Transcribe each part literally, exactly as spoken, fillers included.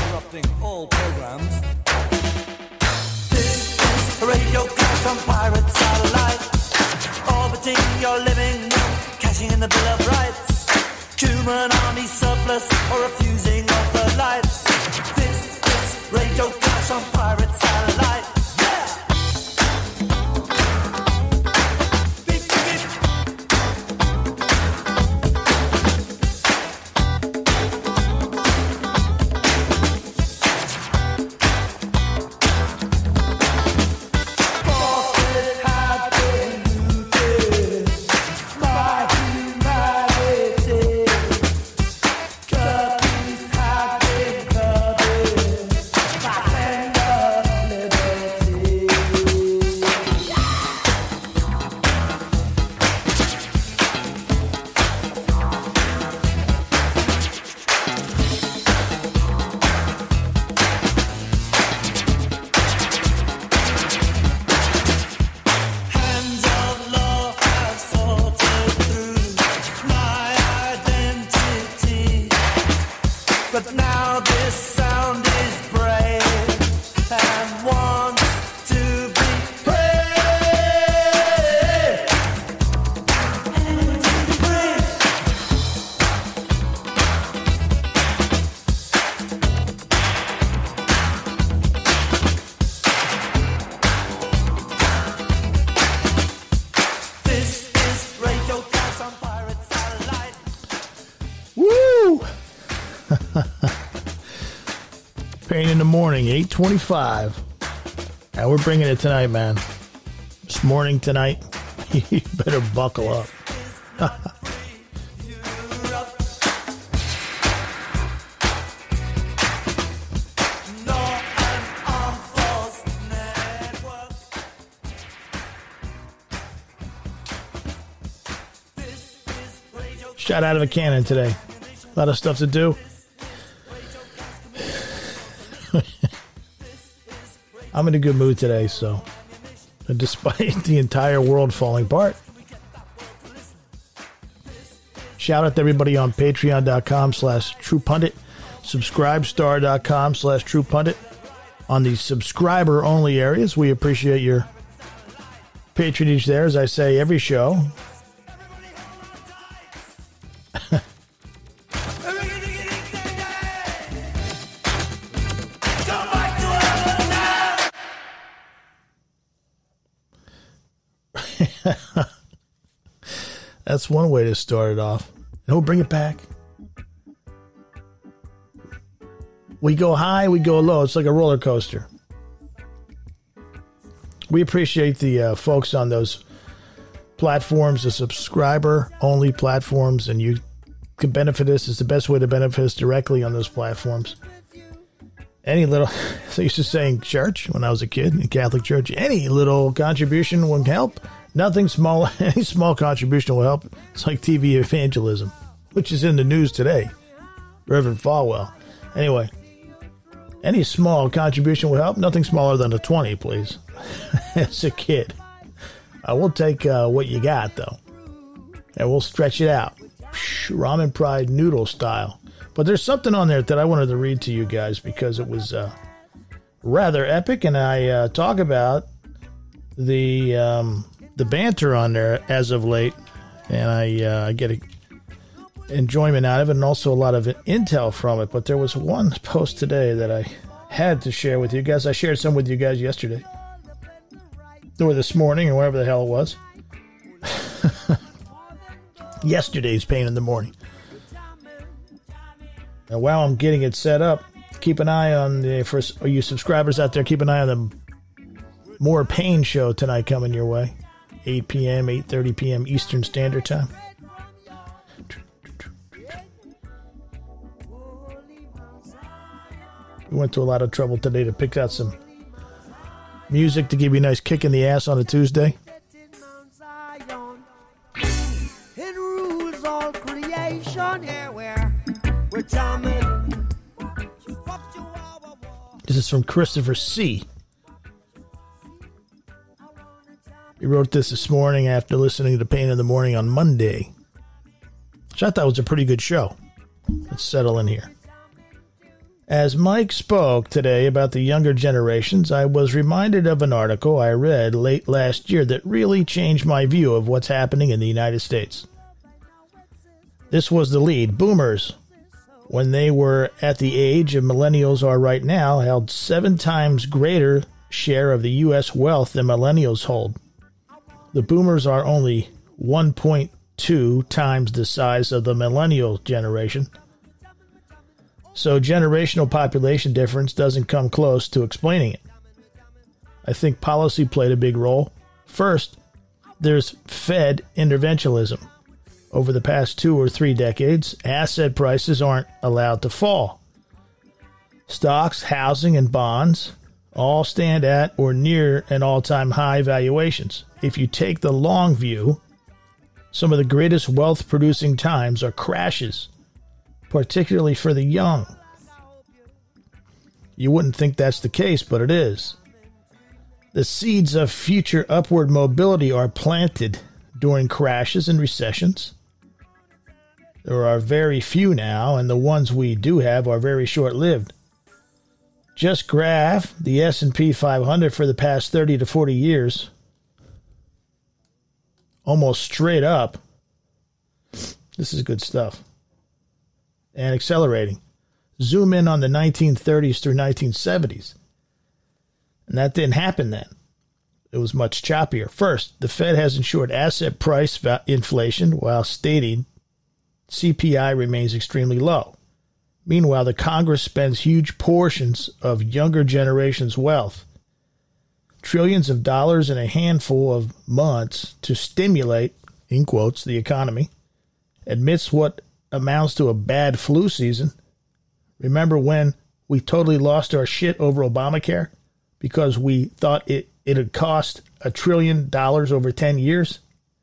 interrupting all programs. This is Radio Clash on Pirate Satellite, orbiting your living room, cashing in the Bill of Rights, human army surplus, or refusing of the lights. This is Radio Clash on Pirate Satellite. eight twenty-five. And we're bringing it tonight, man. This morning, tonight. You better buckle up. Shot out of a cannon today. A lot of stuff to do. I'm in a good mood today, so despite the entire world falling apart. Shout out to everybody on patreon.com slash true pundit, subscribestar.com slash true pundit. On the subscriber only areas, we appreciate your patronage there, as I say every show. That's one way to start it off. No, bring it back. We go high, we go low. It's like a roller coaster. We appreciate the uh, folks on those platforms, the subscriber-only platforms, and you can benefit us. It's the best way to benefit us directly on those platforms. Any little, so I used to saying church when I was a kid in Catholic church, any little contribution will help. Nothing small, any small contribution will help. It's like T V evangelism, which is in the news today. Reverend Falwell. Anyway, any small contribution will help. Nothing smaller than a twenty, please. As a kid. I will take uh, what you got, though. And we'll stretch it out. Ramen Pride noodle style. But there's something on there that I wanted to read to you guys because it was uh, rather epic. And I uh, talk about the... Um, the banter on there as of late, and I uh, get a enjoyment out of it and also a lot of intel from it. But there was one post today that I had to share with you guys. I shared some with you guys yesterday or this morning or whatever the hell it was. Yesterday's pain in the morning. And while I'm getting it set up, keep an eye on the, for you subscribers out there, keep an eye on the More Pain show tonight coming your way. eight p.m., eight thirty p.m. Eastern Standard Time. We went to a lot of trouble today to pick out some music to give you a nice kick in the ass on a Tuesday. It rules all creation. This is from Christopher C. He wrote this this morning after listening to Pain in the Morning on Monday, which I thought was a pretty good show. Let's settle in here. As Mike spoke today about the younger generations, I was reminded of an article I read late last year that really changed my view of what's happening in the United States. This was the lead. Boomers, when they were at the age of millennials are right now, held seven times greater share of the U S wealth than millennials hold. The boomers are only one point two times the size of the millennial generation. So generational population difference doesn't come close to explaining it. I think policy played a big role. First, there's Fed interventionism. Over the past two or three decades, asset prices aren't allowed to fall. Stocks, housing, and bonds all stand at or near an all-time high valuations. If you take the long view, some of the greatest wealth-producing times are crashes, particularly for the young. You wouldn't think that's the case, but it is. The seeds of future upward mobility are planted during crashes and recessions. There are very few now, and the ones we do have are very short-lived. Just graph the S and P five hundred for the past thirty to forty years. Almost straight up. This is good stuff. And accelerating. Zoom in on the nineteen thirties through nineteen seventies. And that didn't happen then. It was much choppier. First, the Fed has ensured asset price inflation while stating C P I remains extremely low. Meanwhile, the Congress spends huge portions of younger generation's wealth, trillions of dollars in a handful of months to stimulate, in quotes, the economy, admits what amounts to a bad flu season. Remember when we totally lost our shit over Obamacare because we thought it, it had cost a trillion dollars over ten years?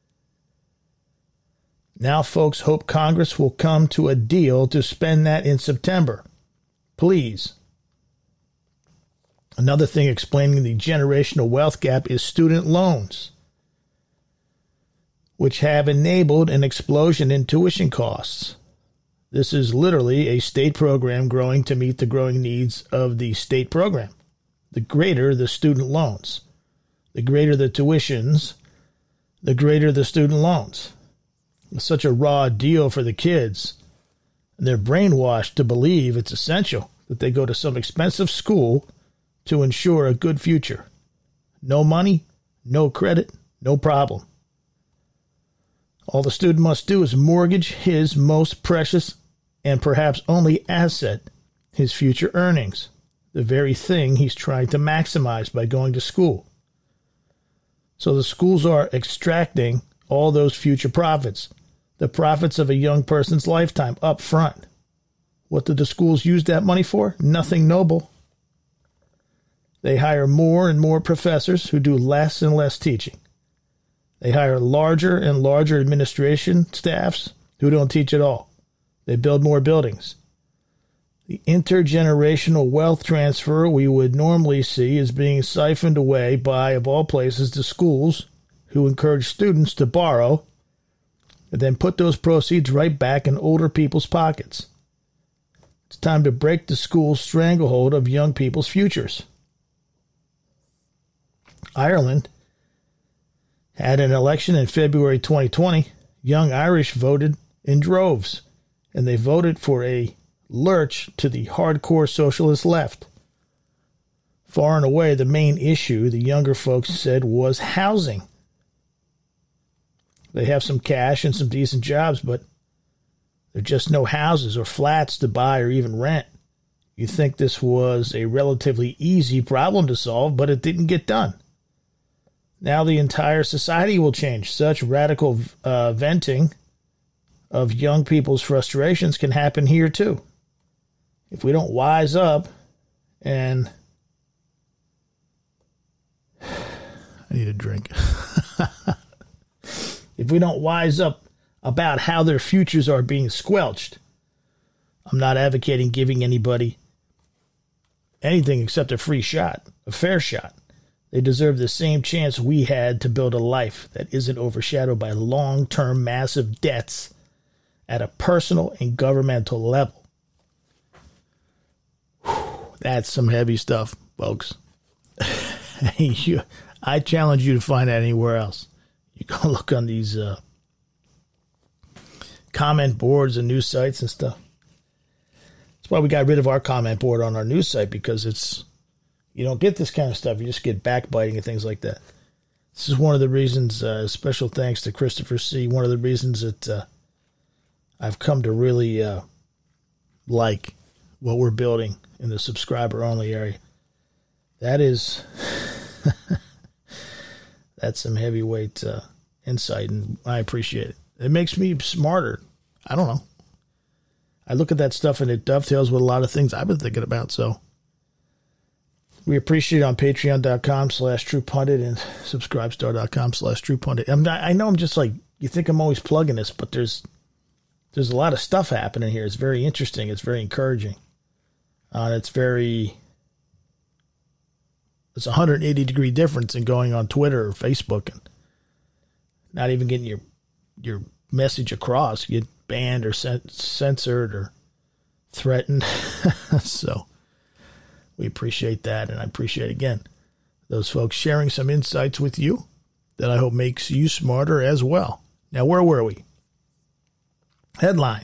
Now folks hope Congress will come to a deal to spend that in September. Please. Another thing explaining the generational wealth gap is student loans, which have enabled an explosion in tuition costs. This is literally a state program growing to meet the growing needs of the state program. The greater the student loans, the greater the tuitions, the greater the student loans. It's such a raw deal for the kids. And they're brainwashed to believe it's essential that they go to some expensive school to ensure a good future. No money, no credit, no problem. All the student must do is mortgage his most precious and perhaps only asset, his future earnings, the very thing he's trying to maximize by going to school. So the schools are extracting all those future profits, the profits of a young person's lifetime up front. What do the schools use that money for? Nothing noble. They hire more and more professors who do less and less teaching. They hire larger and larger administration staffs who don't teach at all. They build more buildings. The intergenerational wealth transfer we would normally see is being siphoned away by, of all places, the schools who encourage students to borrow and then put those proceeds right back in older people's pockets. It's time to break the school's stranglehold of young people's futures. Ireland had an election in February twenty twenty. Young Irish voted in droves, and they voted for a lurch to the hardcore socialist left. Far and away, the main issue, the younger folks said, was housing. They have some cash and some decent jobs, but there are just no houses or flats to buy or even rent. You'd think this was a relatively easy problem to solve, but it didn't get done. Now the entire society will change. Such radical uh, venting of young people's frustrations can happen here too. If we don't wise up and... I need a drink. If we don't wise up about how their futures are being squelched, I'm not advocating giving anybody anything except a free shot, a fair shot. They deserve the same chance we had to build a life that isn't overshadowed by long-term massive debts at a personal and governmental level. That's some heavy stuff, folks. you, I challenge you to find that anywhere else. You go look on these uh, comment boards and news sites and stuff. That's why we got rid of our comment board on our news site, because it's, you don't get this kind of stuff. You just get backbiting and things like that. This is one of the reasons, uh, special thanks to Christopher C., one of the reasons that uh, I've come to really uh, like what we're building in the subscriber-only area. That is, that's some heavyweight uh, insight, and I appreciate it. It makes me smarter. I don't know. I look at that stuff, and it dovetails with a lot of things I've been thinking about, so we appreciate it on patreon.com slash truepundit and subscribestar.com slash truepundit. I'm not, I know I'm just like, you think I'm always plugging this, but there's there's a lot of stuff happening here. It's very interesting. It's very encouraging. Uh, it's very, it's a one hundred eighty degree difference in going on Twitter or Facebook and not even getting your your message across. You get banned or censored or threatened. So we appreciate that, and I appreciate, again, those folks sharing some insights with you that I hope makes you smarter as well. Now, where were we? Headline: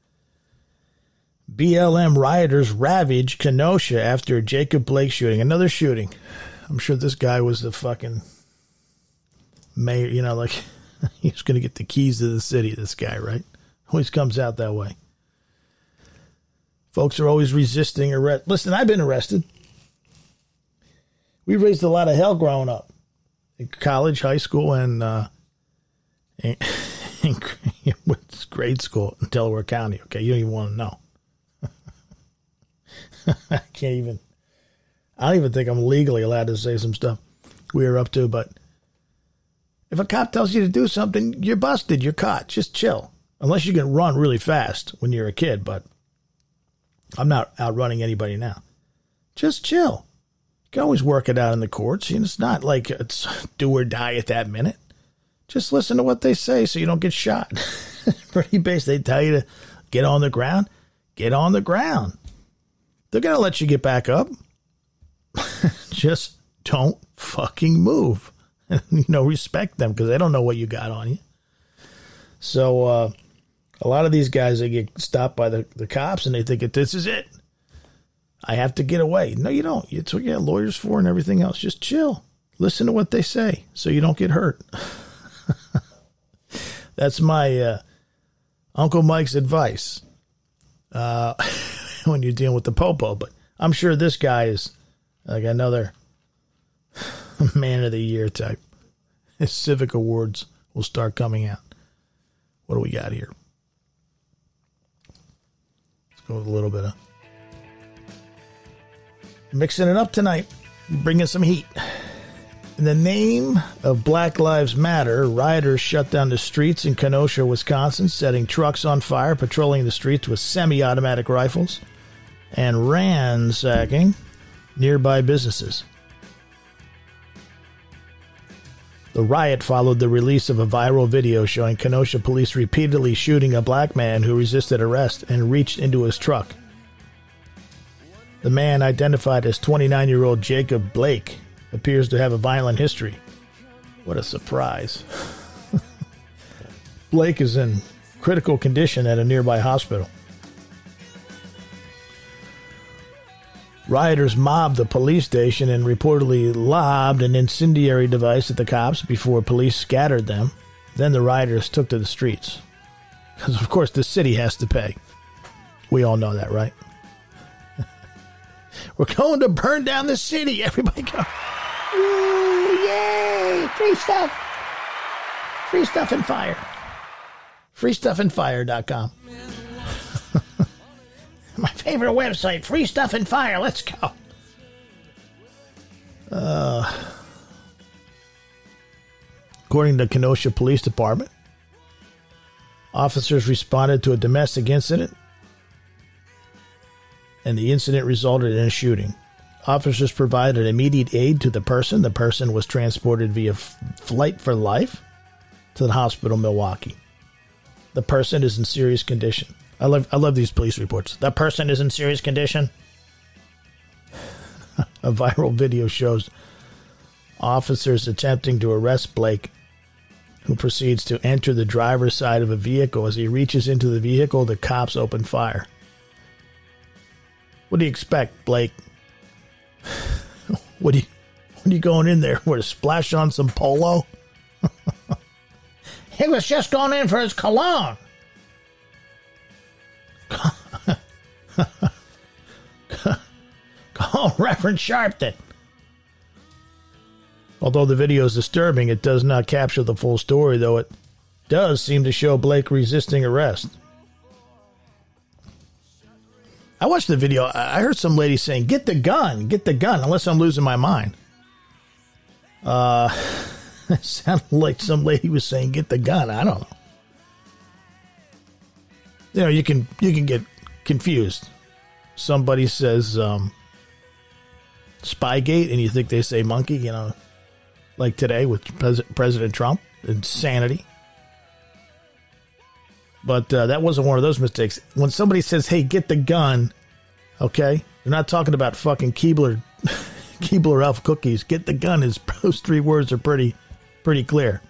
B L M rioters ravage Kenosha after Jacob Blake shooting. Another shooting. I'm sure this guy was the fucking mayor, you know, like he's going to get the keys to the city, this guy, right? Always comes out that way. Folks are always resisting arrest. Listen, I've been arrested. We raised a lot of hell growing up in college, high school, and uh, in, in grade school in Delaware County. Okay, you don't even want to know. I can't even. I don't even think I'm legally allowed to say some stuff we were up to. But if a cop tells you to do something, you're busted. You're caught. Just chill. Unless you can run really fast when you're a kid, but I'm not outrunning anybody now. Just chill. You can always work it out in the courts. And it's not like it's do or die at that minute. Just listen to what they say so you don't get shot. Pretty basic. They tell you to get on the ground. Get on the ground. They're going to let you get back up. Just don't fucking move. You know, respect them because they don't know what you got on you. So, uh, a lot of these guys, they get stopped by the, the cops and they think that this is it. I have to get away. No, you don't. It's what you got lawyers for and everything else. Just chill. Listen to what they say so you don't get hurt. That's my uh, Uncle Mike's advice uh, when you're dealing with the popo. But I'm sure this guy is like another man of the year type. His civic awards will start coming out. What do we got here? Let's go with a little bit of mixing it up tonight, bringing some heat. In the name of Black Lives Matter, rioters shut down the streets in Kenosha, Wisconsin, setting trucks on fire, patrolling the streets with semi-automatic rifles, and ransacking nearby businesses. The riot followed the release of a viral video showing Kenosha police repeatedly shooting a black man who resisted arrest and reached into his truck. The man, identified as twenty-nine-year-old Jacob Blake, appears to have a violent history. What a surprise. Blake is in critical condition at a nearby hospital. Rioters mobbed the police station and reportedly lobbed an incendiary device at the cops before police scattered them. Then the rioters took to the streets. Because, of course, the city has to pay. We all know that, right? We're going to burn down the city. Everybody go. Woo, yay! Free stuff. Free stuff and fire. free stuff and fire dot com. My favorite website, Free Stuff and Fire. Let's go. Uh, according to the Kenosha Police Department, officers responded to a domestic incident, and the incident resulted in a shooting. Officers provided immediate aid to the person. The person was transported via f- flight for life to the hospital in Milwaukee. The person is in serious condition. I love I love these police reports. The person is in serious condition. A viral video shows officers attempting to arrest Blake, who proceeds to enter the driver's side of a vehicle. As he reaches into the vehicle, the cops open fire. What do you expect, Blake? What do you, what are you going in there? Where to splash on some polo? He was just going in for his cologne. Call Reverend Sharpton. Although the video is disturbing, it does not capture the full story, though it does seem to show Blake resisting arrest. I watched the video. I heard some lady saying, get the gun, get the gun, unless I'm losing my mind. Uh, it sounded like some lady was saying, get the gun. I don't know. You know, you can, you can get confused. Somebody says, um, Spygate, and you think they say monkey, you know, like today with Pres- President Trump. Insanity. But uh, that wasn't one of those mistakes. When somebody says, hey, get the gun, okay, they're not talking about fucking Keebler, Keebler Elf cookies. Get the gun is, those three words are pretty, pretty clear.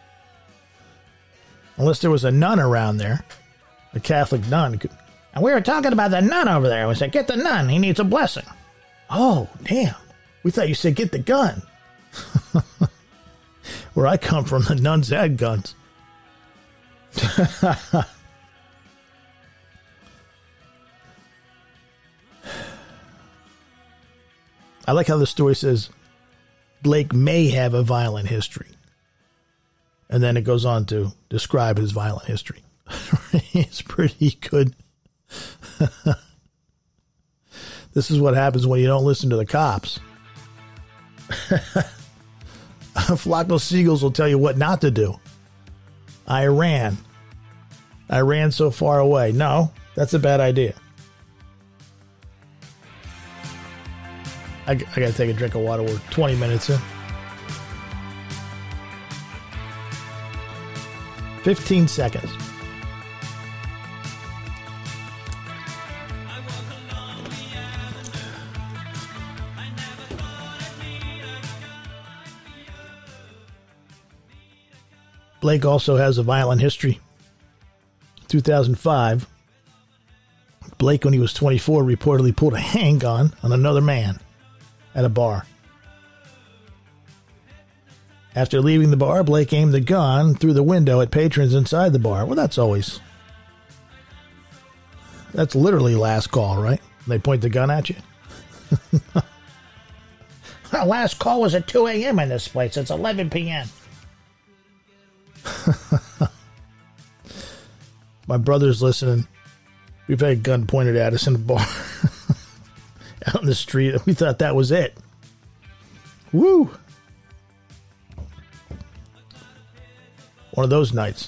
Unless there was a nun around there, a Catholic nun. And we were talking about the nun over there. We said, get the nun. He needs a blessing. Oh, damn. We thought you said, get the gun. Where I come from, the nuns had guns. I like how the story says Blake may have a violent history. And then it goes on to describe his violent history. It's pretty good. This is what happens when you don't listen to the cops. A flock of seagulls will tell you what not to do. I ran. I ran so far away. No, that's a bad idea. I, I gotta take a drink of water. We're twenty minutes in. fifteen seconds. Blake also has a violent history. two thousand five, Blake, when he was twenty-four, reportedly pulled a handgun on another man at a bar. After leaving the bar, Blake aimed the gun through the window at patrons inside the bar. Well, that's always... That's literally last call, right? They point the gun at you. Well, last call was at two a.m. in this place. It's eleven p.m. My brother's listening. We've had a gun pointed at us in a bar out in the street. We thought that was it. Woo! One of those nights.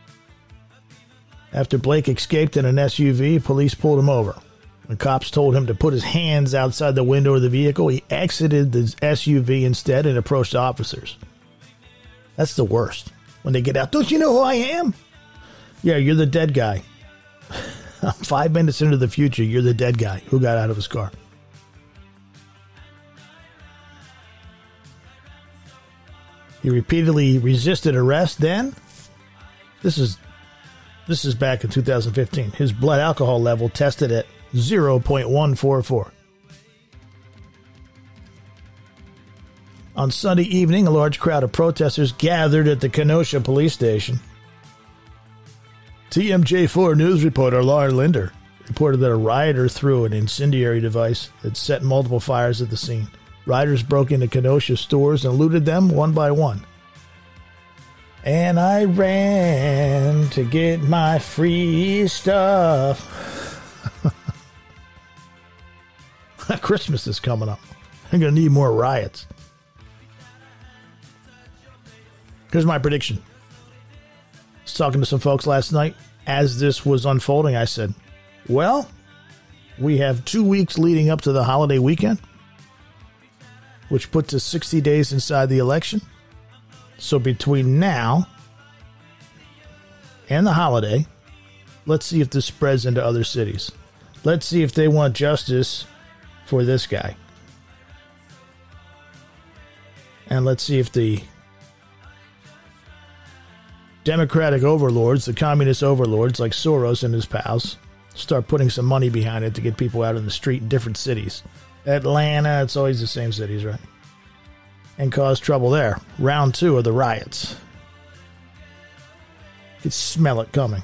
After Blake escaped in an S U V, police pulled him over. When cops told him to put his hands outside the window of the vehicle, he exited the S U V instead and approached officers. That's the worst. When they get out, don't you know who I am? Yeah, you're the dead guy. Five minutes into the future, you're the dead guy who got out of his car. He repeatedly resisted arrest then. This is this is back in two thousand fifteen. His blood alcohol level tested at zero point one four four. On Sunday evening, a large crowd of protesters gathered at the Kenosha police station. T M J four News reporter Laura Linder reported that a rioter threw an incendiary device that set multiple fires at the scene. Rioters broke into Kenosha stores and looted them one by one. And I ran to get my free stuff. Christmas is coming up. I'm going to need more riots. Here's my prediction. I was talking to some folks last night. As this was unfolding, I said, well, we have two weeks leading up to the holiday weekend, which puts us sixty days inside the election. So between now and the holiday, let's see if this spreads into other cities. Let's see if they want justice for this guy. And let's see if the Democratic overlords, the communist overlords like Soros and his pals, start putting some money behind it to get people out in the street in different cities. Atlanta, it's always the same cities, right? And cause trouble there. Round two of the riots. You can smell it coming.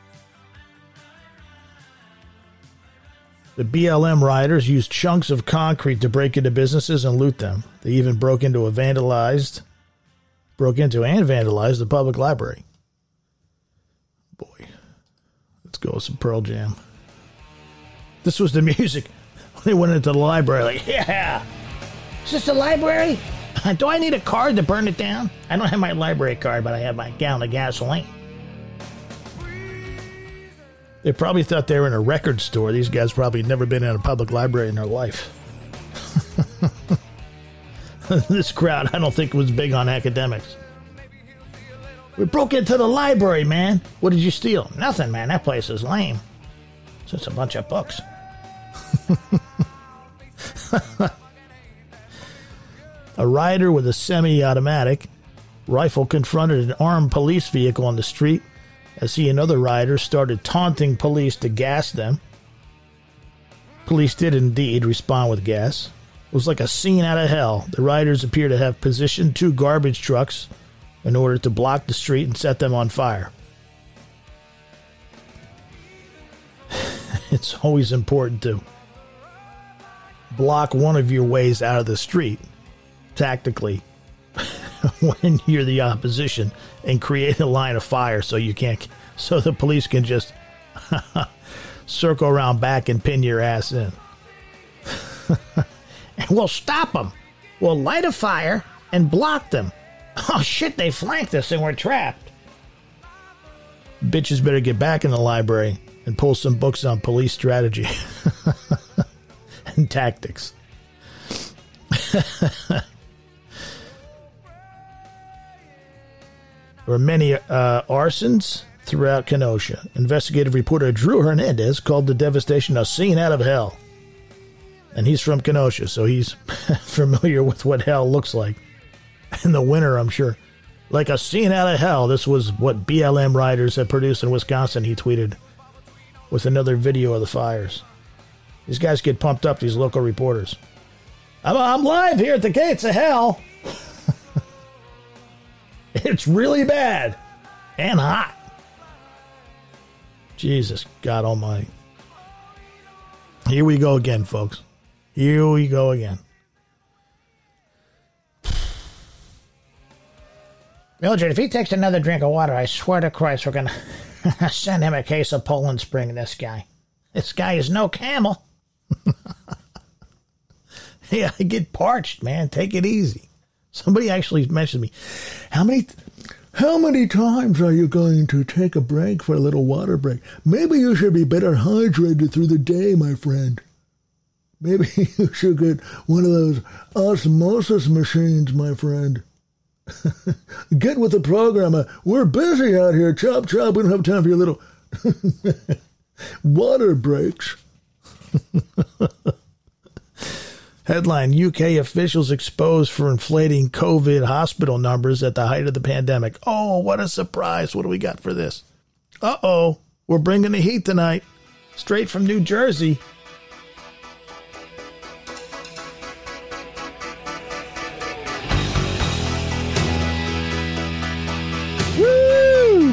The B L M rioters used chunks of concrete to break into businesses and loot them. They even broke into a vandalized, broke into and vandalized the public library. Boy, let's go with some Pearl Jam. This was the music when they went into the library. Like, yeah, is this the library? Do I need a card to burn it down? I don't have my library card, but I have my gallon of gasoline. They probably thought they were in a record store. These guys probably never been in a public library in their life. This crowd, I don't think, was big on academics. We broke into the library, man. What did you steal? Nothing, man. That place is lame. It's just a bunch of books. A rider with a semi-automatic rifle confronted an armed police vehicle on the street as he and other riders started taunting police to gas them. Police did indeed respond with gas. It was like a scene out of hell. The riders appear to have positioned two garbage trucks in order to block the street and set them on fire. It's always important to block one of your ways out of the street tactically when you're the opposition and create a line of fire so you can't, so the police can just circle around back and pin your ass in. And we'll stop them. We'll light a fire and block them. Oh shit, they flanked us and we're trapped. Bitches better get back in the library and pull some books on police strategy and tactics. There were many uh, arsons throughout Kenosha. Investigative reporter Drew Hernandez called the devastation a scene out of hell. And he's from Kenosha, so he's familiar with what hell looks like. In the winter, I'm sure. Like a scene out of hell. This was what B L M riders had produced in Wisconsin, he tweeted, with another video of the fires. These guys get pumped up, these local reporters. I'm, I'm live here at the gates of hell. It's really bad. And hot. Jesus, God almighty. Here we go again, folks. Here we go again. Mildred, if he takes another drink of water, I swear to Christ, we're going to send him a case of Poland Spring, this guy. This guy is no camel. Hey, I get parched, man. Take it easy. Somebody actually mentioned me. How many how many times are you going to take a break for a little water break? Maybe you should be better hydrated through the day, my friend. Maybe you should get one of those osmosis machines, my friend. Get with the program. We're busy out here. Chop, chop. We don't have time for your little water breaks. Headline, U K officials exposed for inflating COVID hospital numbers at the height of the pandemic. Oh, what a surprise. What do we got for this? Uh-oh. We're bringing the heat tonight. Straight from New Jersey. Woo!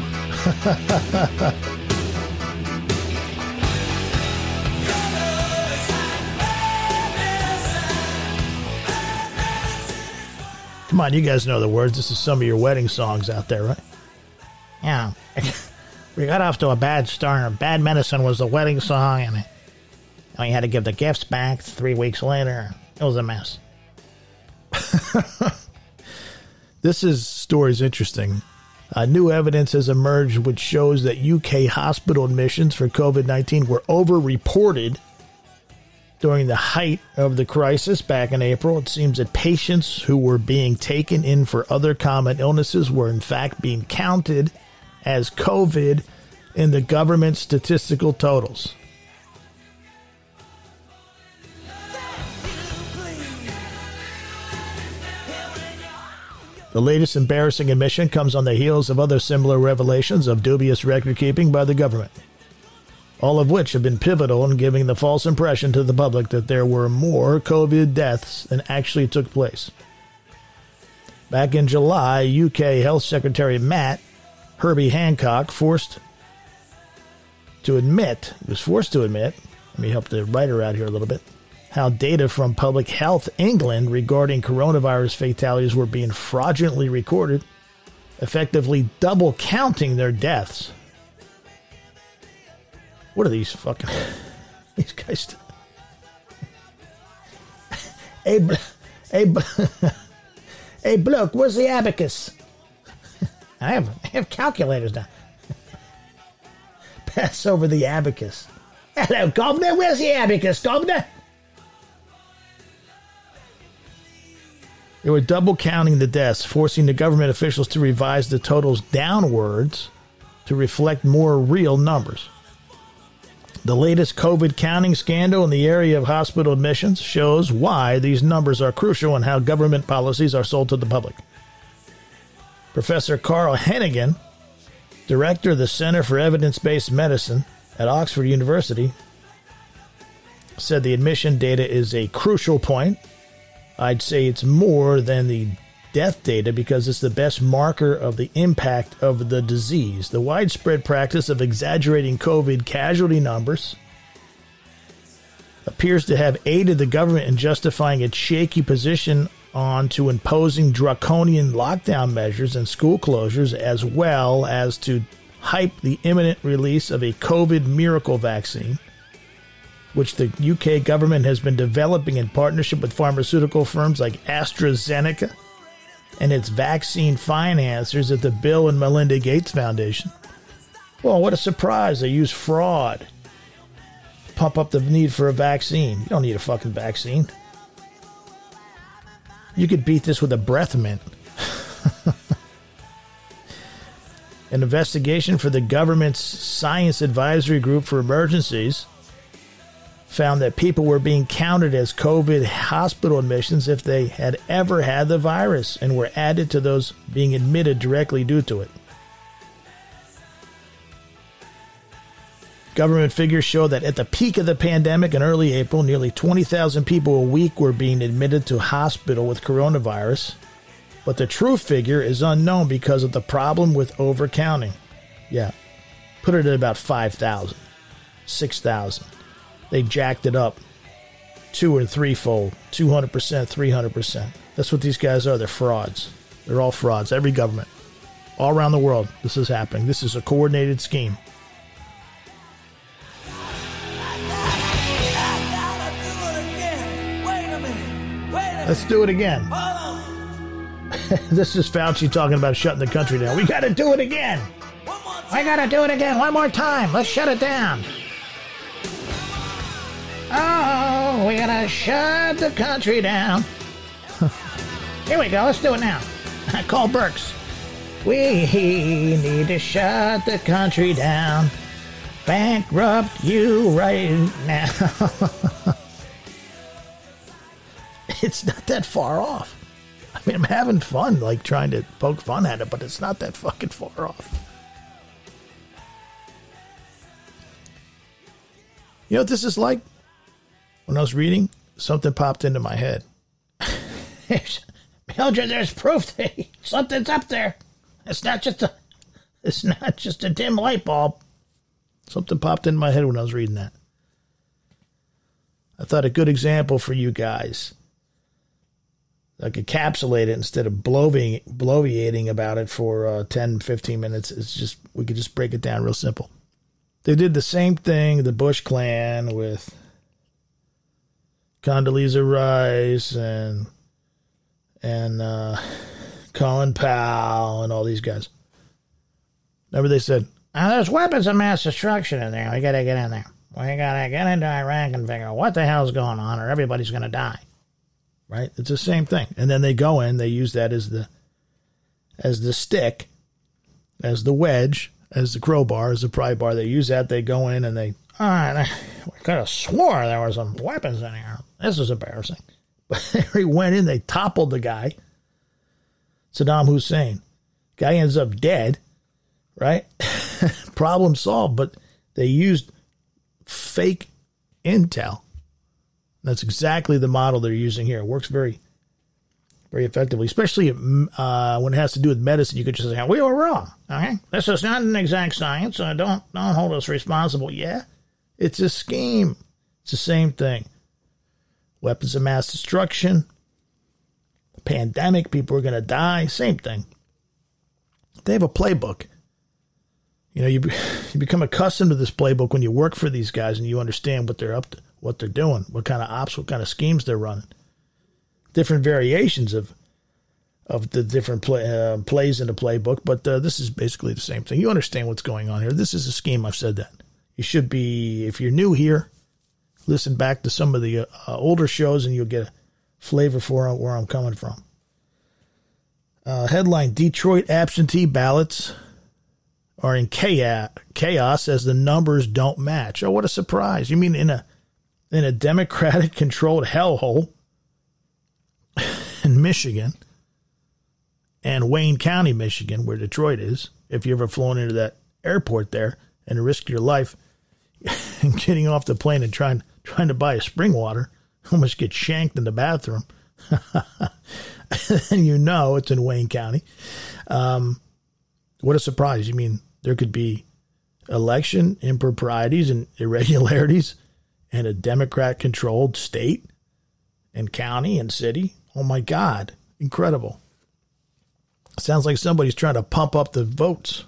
Come on, you guys know the words. This is some of your wedding songs out there, right? Yeah. We got off to a bad start. Bad Medicine was the wedding song, and we had to give the gifts back three weeks later. It was a mess. This is story's interesting. Uh, new evidence has emerged which shows that U K hospital admissions for COVID nineteen were over-reported during the height of the crisis back in April. It seems that patients who were being taken in for other common illnesses were in fact being counted as COVID in the government statistical totals. The latest embarrassing admission comes on the heels of other similar revelations of dubious record-keeping by the government, all of which have been pivotal in giving the false impression to the public that there were more COVID deaths than actually took place. Back in July, U K Health Secretary Matt Herbie Hancock forced to admit, he was forced to admit, let me help the writer out here a little bit, how data from Public Health England regarding coronavirus fatalities were being fraudulently recorded, effectively double counting their deaths. What are these fucking these guys? Hey, hey, hey, bloke, where's the abacus? I have, I have calculators now. Pass over the abacus. Hello, Governor. Where's the abacus, Governor? They were double counting the deaths, forcing the government officials to revise the totals downwards to reflect more real numbers. The latest COVID counting scandal in the area of hospital admissions shows why these numbers are crucial and how government policies are sold to the public. Professor Carl Hennigan, director of the Center for Evidence-Based Medicine at Oxford University, said the admission data is a crucial point. I'd say it's more than the death data because it's the best marker of the impact of the disease. The widespread practice of exaggerating COVID casualty numbers appears to have aided the government in justifying its shaky position on to imposing draconian lockdown measures and school closures, as well as to hype the imminent release of a COVID miracle vaccine, which the U K government has been developing in partnership with pharmaceutical firms like AstraZeneca and its vaccine financiers at the Bill and Melinda Gates Foundation. Well, what a surprise. They use fraud to pump up the need for a vaccine. You don't need a fucking vaccine. You could beat this with a breath mint. An investigation for the government's Science Advisory Group for Emergencies found that people were being counted as COVID hospital admissions if they had ever had the virus and were added to those being admitted directly due to it. Government figures show that at the peak of the pandemic in early April, nearly twenty thousand people a week were being admitted to hospital with coronavirus. But the true figure is unknown because of the problem with overcounting. Yeah, put it at about five thousand, six thousand. They jacked it up two or threefold, two hundred percent, three hundred percent. That's what these guys are. They're frauds. They're all frauds. Every government. All around the world, this is happening. This is a coordinated scheme. Let's do it again. This is Fauci talking about shutting the country down. We got to do it again. I got to do it again. One more time. Let's shut it down. Oh, we got to shut the country down. Here we go. Let's do it now. Call Burks. We need to shut the country down. Bankrupt you right now. It's not that far off. I mean, I'm having fun, like trying to poke fun at it, but it's not that fucking far off. You know what this is like? When I was reading, something popped into my head. Mildred, there's proof that something's up there. It's not just a, it's not just a dim light bulb. Something popped in my head when I was reading that. I thought a good example for you guys. I could encapsulate it instead of bloviating, bloviating about it for uh, ten, fifteen minutes. It's just, we could just break it down real simple. They did the same thing, the Bush clan, with Condoleezza Rice and and uh, Colin Powell and all these guys. Remember they said, oh, there's weapons of mass destruction in there. We got to get in there. We got to get into Iraq and figure out what the hell's going on or everybody's going to die. Right? It's the same thing. And then they go in, they use that as the as the stick, as the wedge, as the crowbar, as the pry bar. They use that, they go in and they, all right, we could have swore there were some weapons in here. This is embarrassing. But they went in, they toppled the guy, Saddam Hussein. Guy ends up dead, right? Problem solved, but they used fake intel. That's exactly the model they're using here. It works very, very effectively, especially uh, when it has to do with medicine. You could just say, we were wrong. Okay, this is not an exact science. Uh, don't, don't hold us responsible. Yeah, it's a scheme. It's the same thing. Weapons of mass destruction, pandemic, people are going to die, same thing. They have a playbook. You know, you you become accustomed to this playbook when you work for these guys and you understand what they're up to, what they're doing, what kind of ops, what kind of schemes they're running. Different variations of of the different play, uh, plays in the playbook, but uh, this is basically the same thing. You understand what's going on here. This is a scheme. I've said that. You should be, if you're new here, listen back to some of the uh, older shows and you'll get a flavor for where I'm coming from. Uh, headline, Detroit absentee ballots are in chaos as the numbers don't match. Oh, what a surprise. You mean in a in a Democratic-controlled hellhole in Michigan and Wayne County, Michigan, where Detroit is, if you've ever flown into that airport there and risked your life and getting off the plane and trying, trying to buy a spring water, almost get shanked in the bathroom. And you know it's in Wayne County. Um, what a surprise. You mean there could be election improprieties and irregularities in a Democrat-controlled state and county and city? Oh, my God. Incredible. Sounds like somebody's trying to pump up the votes.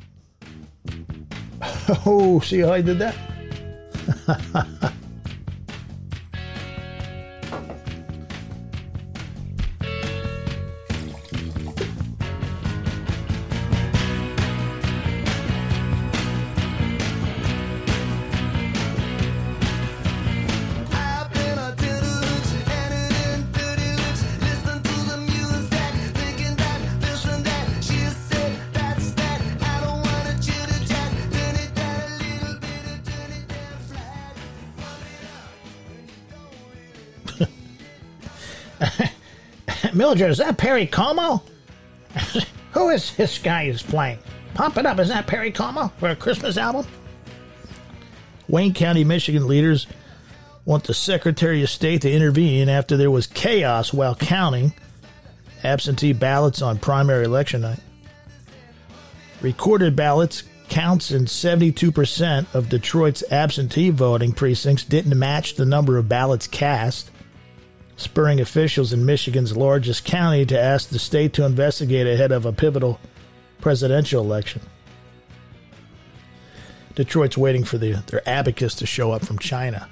Oh, see how I did that? Mildred, is that Perry Como? Who is this guy who's playing? Pump it up. Is that Perry Como for a Christmas album? Wayne County, Michigan leaders want the Secretary of State to intervene after there was chaos while counting absentee ballots on primary election night. Recorded ballots counts in seventy-two percent of Detroit's absentee voting precincts didn't match the number of ballots cast, spurring officials in Michigan's largest county to ask the state to investigate ahead of a pivotal presidential election. Detroit's waiting for the, their abacus to show up from China.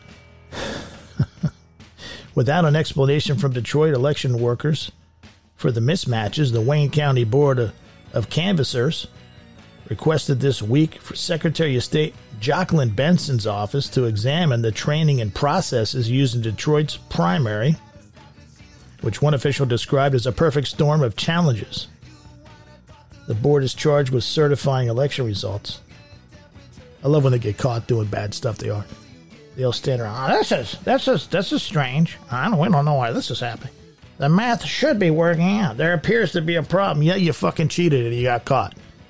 Without an explanation from Detroit election workers for the mismatches, the Wayne County Board of, of Canvassers requested this week for Secretary of State Jacqueline Benson's office to examine the training and processes used in Detroit's primary, which one official described as a perfect storm of challenges. The board is charged with certifying election results. I love when they get caught doing bad stuff. They are. They'll stand around. Oh, this is this is this is strange. I don't. We don't know why this is happening. The math should be working out. There appears to be a problem. Yeah, you fucking cheated and you got caught.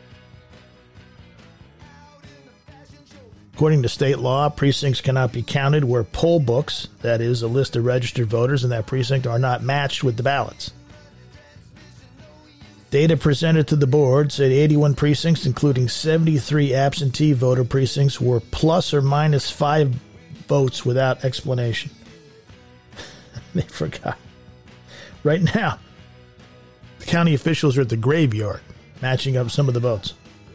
According to state law, precincts cannot be counted where poll books, that is, a list of registered voters in that precinct, are not matched with the ballots. Data presented to the board said eighty-one precincts, including seventy-three absentee voter precincts, were plus or minus five votes without explanation. They forgot. Right now, the county officials are at the graveyard, matching up some of the votes.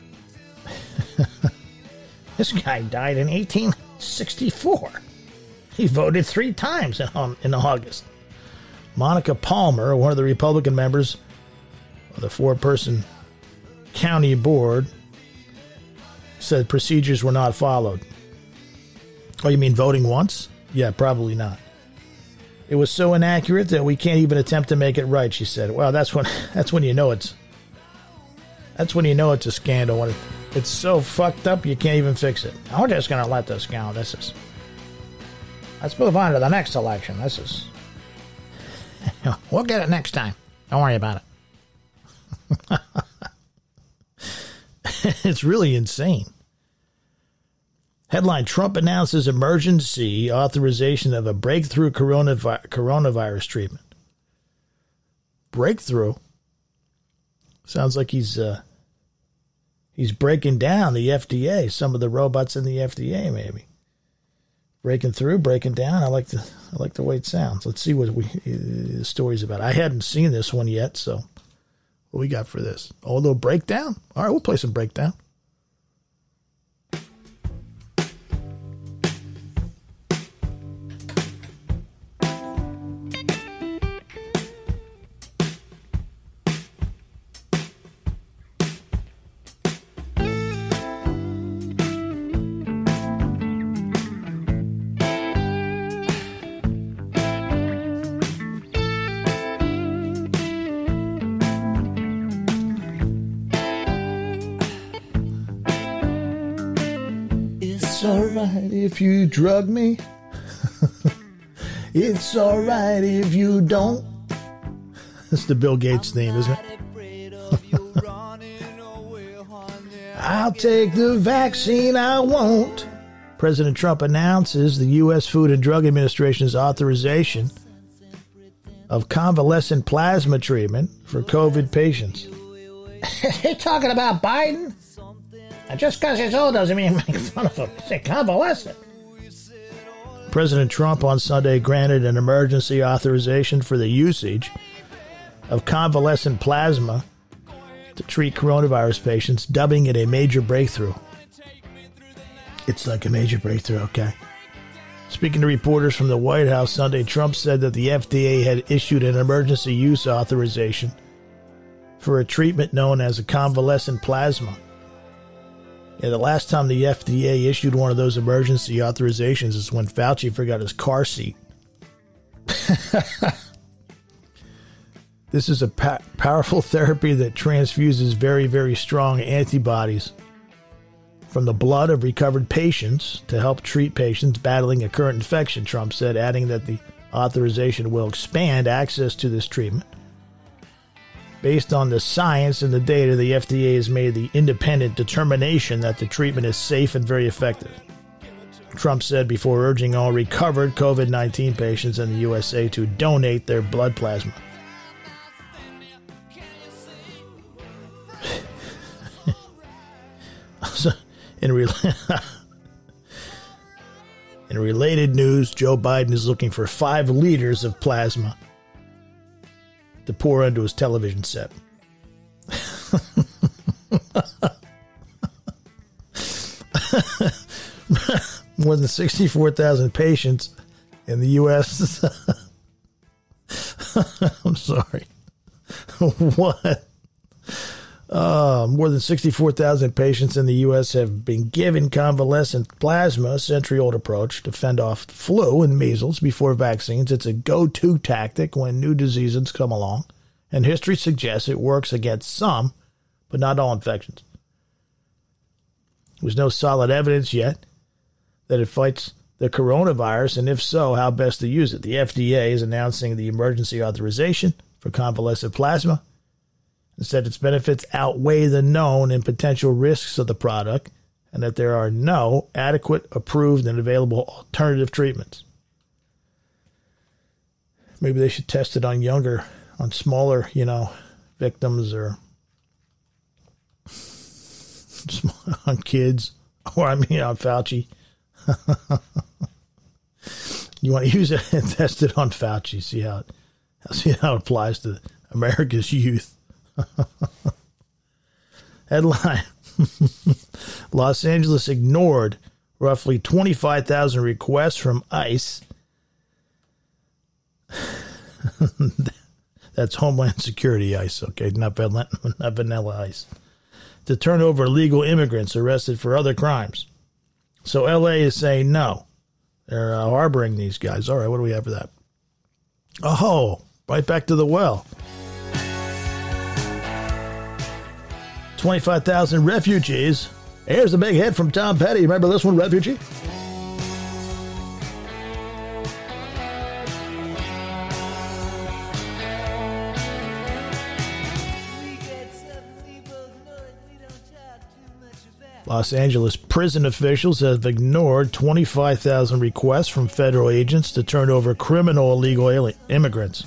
This guy died in eighteen sixty-four. He voted three times in, um, in August. Monica Palmer, one of the Republican members of the four-person county board, said procedures were not followed. Oh, you mean voting once? Yeah, probably not. It was so inaccurate that we can't even attempt to make it right, she said. Well, that's when that's when you know it's that's when you know it's a scandal. When it, it's so fucked up you can't even fix it. We're just gonna let this go. This is let's move on to the next election. This is we'll get it next time. Don't worry about It's really insane. Headline, Trump announces emergency authorization of a breakthrough coronavi- coronavirus treatment. Breakthrough? Sounds like he's uh, he's breaking down the F D A, some of the robots in the F D A, maybe. Breaking through, breaking down. I like the I like the way it sounds. Let's see what we uh, the story's about. I hadn't seen this one yet, so what we got for this? Oh, a little breakdown? All right, we'll play some breakdown. It's alright if you drug me. It's alright if you don't. That's the Bill Gates theme, isn't it? I'll take the vaccine, I won't. President Trump announces the U S Food and Drug Administration's authorization of convalescent plasma treatment for COVID patients. He talking about Biden? And just because he's old doesn't mean make fun of him. Say convalescent. President Trump on Sunday granted an emergency authorization for the usage of convalescent plasma to treat coronavirus patients, dubbing it a major breakthrough. It's like a major breakthrough, okay? Speaking to reporters from the White House Sunday, Trump said that the F D A had issued an emergency use authorization for a treatment known as a convalescent plasma. Yeah, the last time the F D A issued one of those emergency authorizations is when Fauci forgot his car seat. This is a pa- powerful therapy that transfuses very, very strong antibodies from the blood of recovered patients to help treat patients battling a current infection, Trump said, adding that the authorization will expand access to this treatment. Based on the science and the data, the F D A has made the independent determination that the treatment is safe and very effective, Trump said before urging all recovered COVID nineteen patients in the U S A to donate their blood plasma. in, re- in related news, Joe Biden is looking for five liters of plasma to pour into his television set. More than sixty-four thousand patients in the U S I'm sorry. What? Uh, more than sixty-four thousand patients in the U S have been given convalescent plasma, a century-old approach to fend off flu and measles before vaccines. It's a go-to tactic when new diseases come along, and history suggests it works against some, but not all infections. There's no solid evidence yet that it fights the coronavirus, and if so, how best to use it. The F D A is announcing the emergency authorization for convalescent plasma and said its benefits outweigh the known and potential risks of the product, and that there are no adequate, approved, and available alternative treatments. Maybe they should test it on younger, on smaller, you know, victims, or on kids, or I mean on Fauci. You want to use it and test it on Fauci, see how it, see how it applies to America's youth. Headline: Los Angeles ignored roughly twenty-five thousand requests from ICE. That's Homeland Security ICE, okay, not vanilla, not vanilla ICE, to turn over illegal immigrants arrested for other crimes. So L A is saying no. They're uh, harboring these guys. All right, what do we have for that? Oh, right back to the well. twenty-five thousand refugees. Here's the big hit from Tom Petty. Remember this one, Refugee? Los Angeles prison officials have ignored twenty-five thousand requests from federal agents to turn over criminal illegal alien immigrants.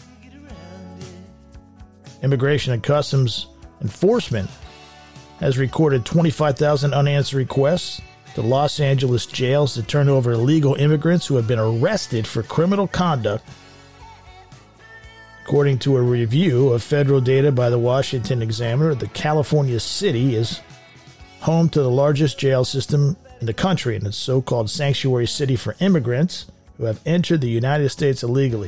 Immigration and Customs Enforcement has recorded twenty-five thousand unanswered requests to Los Angeles jails to turn over illegal immigrants who have been arrested for criminal conduct, according to a review of federal data by the Washington Examiner. The California city is home to the largest jail system in the country, and it's so-called sanctuary city for immigrants who have entered the United States illegally.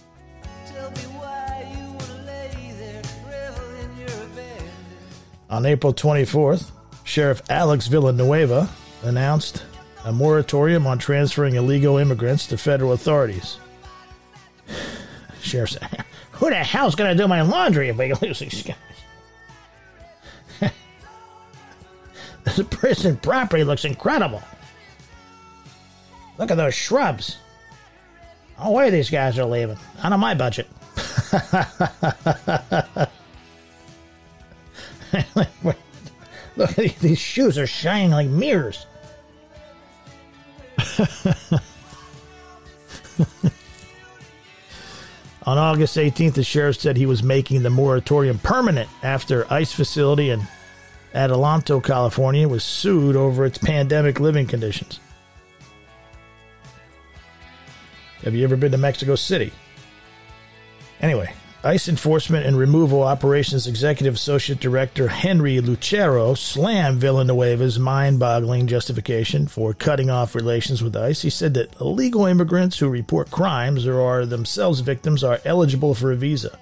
On April twenty-fourth, Sheriff Alex Villanueva announced a moratorium on transferring illegal immigrants to federal authorities. Sheriff said, "Who the hell's going to do my laundry if we lose these guys? The prison property looks incredible. Look at those shrubs. No way these guys are leaving. Out of my budget." Look at these, these shoes are shining like mirrors. On August eighteenth, the sheriff said he was making the moratorium permanent after ICE facility in Adelanto, California, was sued over its pandemic living conditions. Have you ever been to Mexico City? Anyway, ICE Enforcement and Removal Operations Executive Associate Director Henry Lucero slammed Villanueva's mind-boggling justification for cutting off relations with ICE. He said that illegal immigrants who report crimes or are themselves victims are eligible for a visa.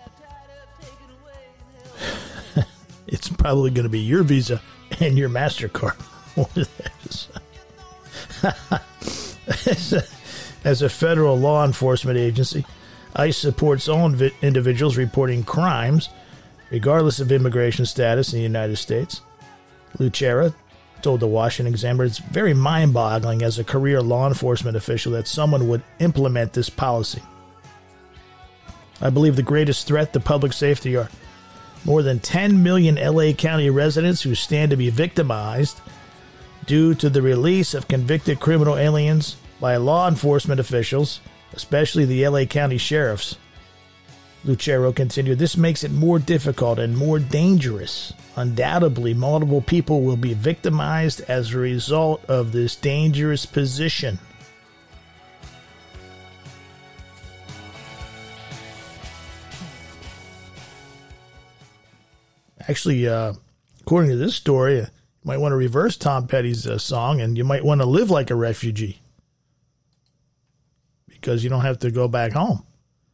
It's probably going to be your Visa and your MasterCard. as, a, as a federal law enforcement agency, ICE supports all inv- individuals reporting crimes, regardless of immigration status in the United States. Lucero told the Washington Examiner, "It's very mind-boggling as a career law enforcement official that someone would implement this policy. I believe the greatest threat to public safety are more than ten million L A County residents who stand to be victimized due to the release of convicted criminal aliens by law enforcement officials, especially the L A County sheriffs." Lucero continued, "This makes it more difficult and more dangerous. Undoubtedly, multiple people will be victimized as a result of this dangerous position." Actually, uh, according to this story, you might want to reverse Tom Petty's uh, song, and you might want to live like a refugee because you don't have to go back home.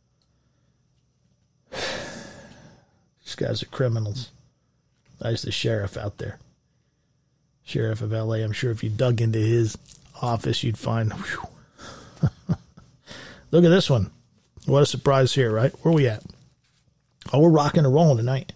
These guys are criminals. That's the sheriff out there. Sheriff of L A. I'm sure if you dug into his office, you'd find... Look at this one. What a surprise here, right? Where are we at? Oh, we're rocking and rolling tonight.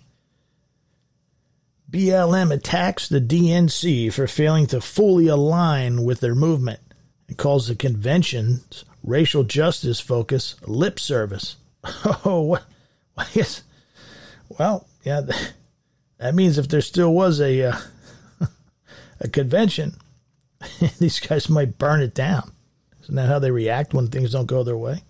B L M attacks the D N C for failing to fully align with their movement and calls the convention's racial justice focus lip service. Oh, what? Yes. Well, yeah, that means if there still was a uh, a convention, these guys might burn it down. Isn't that how they react when things don't go their way?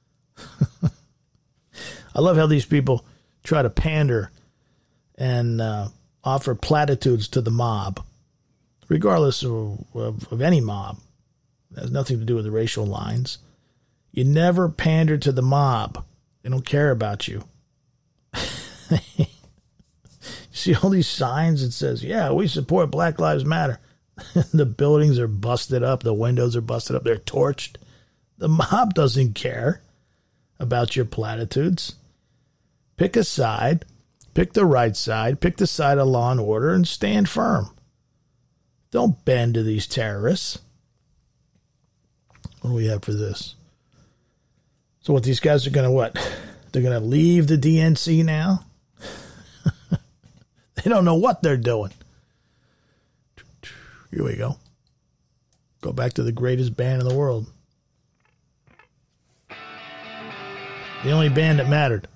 I love how these people try to pander and uh, offer platitudes to the mob, regardless of, of, of any mob. It has nothing to do with the racial lines. You never pander to the mob. They don't care about you. You see all these signs that says, yeah, we support Black Lives Matter. The buildings are busted up. The windows are busted up. They're torched. The mob doesn't care about your platitudes. Pick a side. Pick the right side. Pick the side of law and order and stand firm. Don't bend to these terrorists. What do we have for this? So what, these guys are going to what? They're going to leave the D N C now? They don't know what they're doing. Here we go. Go back to the greatest band in the world. The only band that mattered.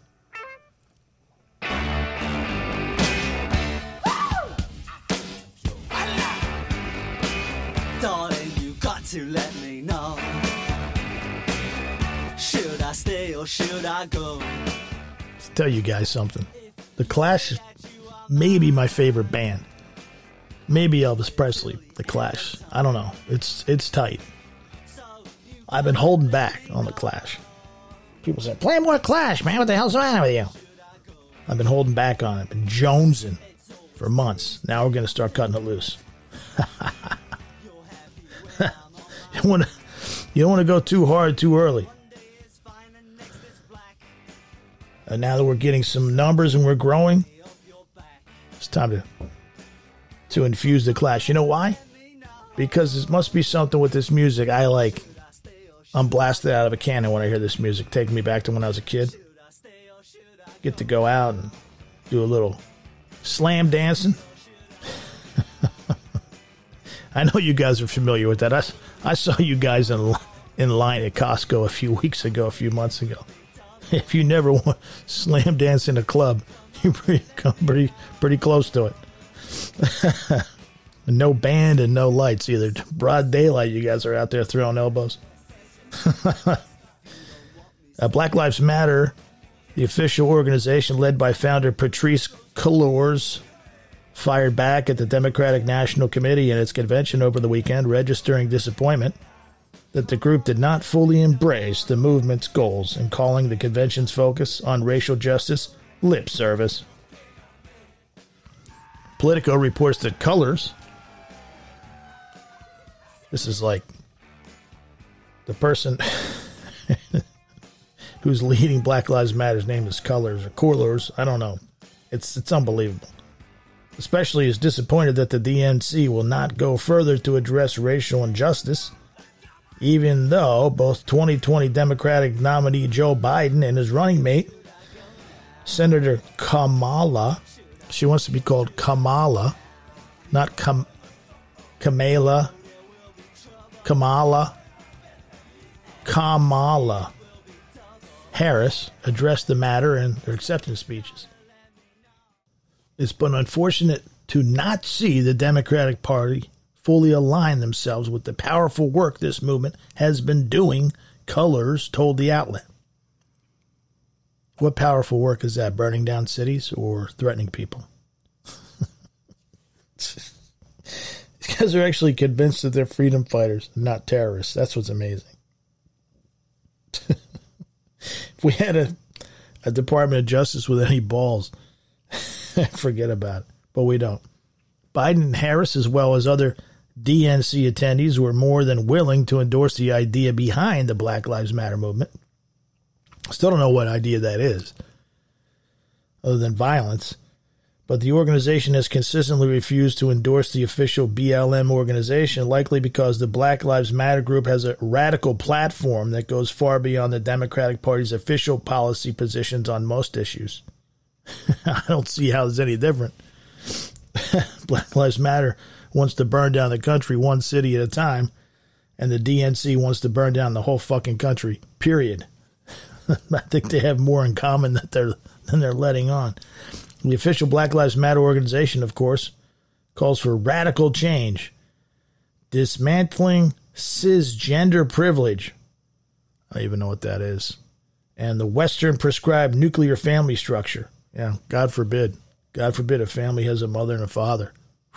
I stay or should I go? Let's tell you guys something. The Clash may be my favorite band. Maybe Elvis Presley, The Clash. I don't know. It's it's tight. I've been holding back on The Clash. People say, play more Clash, man. What the hell's the matter with you? I've been holding back on it. Been jonesing for months. Now we're going to start cutting it loose. you want to you don't want to go too hard too early. And now that we're getting some numbers and we're growing, it's time to to infuse the Clash. You know why? Because there must be something with this music I like. I'm blasted out of a cannon when I hear this music. Taking me back to when I was a kid. Get to go out and do a little slam dancing. I know you guys are familiar with that. I, I saw you guys in, in line at Costco a few weeks ago, a few months ago. If you never want slam dance in a club, you're pretty, pretty, pretty close to it. No band and no lights either. Broad daylight, you guys are out there throwing elbows. uh, Black Lives Matter, the official organization led by founder Patrisse Cullors, fired back at the Democratic National Committee in its convention over the weekend, registering disappointment that the group did not fully embrace the movement's goals and calling the convention's focus on racial justice lip service. Politico reports that Cullors, this is like the person who's leading Black Lives Matter's name is Cullors or Cullors. I don't know. It's it's unbelievable. Especially is disappointed that the D N C will not go further to address racial injustice, even though both twenty twenty Democratic nominee Joe Biden and his running mate, Senator Kamala, she wants to be called Kamala, not Kam- Kamala, Kamala, Kamala Harris addressed the matter in their acceptance speeches. It's been unfortunate to not see the Democratic Party fully align themselves with the powerful work this movement has been doing, Cullors told the outlet. What powerful work is that? Burning down cities or threatening people? These guys are actually convinced that they're freedom fighters, not terrorists. That's what's amazing. If we had a, a Department of Justice with any balls, forget about it. But we don't. Biden and Harris, as well as other D N C attendees, were more than willing to endorse the idea behind the Black Lives Matter movement. Still don't know what idea that is, other than violence. But the organization has consistently refused to endorse the official B L M organization, likely because the Black Lives Matter group has a radical platform that goes far beyond the Democratic Party's official policy positions on most issues. I don't see how it's any different. Black Lives Matter wants to burn down the country one city at a time, and the D N C wants to burn down the whole fucking country, period. I think they have more in common that they're, than they're letting on. The official Black Lives Matter organization, of course, calls for radical change, dismantling cisgender privilege. I don't even know what that is. And the Western prescribed nuclear family structure. Yeah, God forbid. God forbid a family has a mother and a father.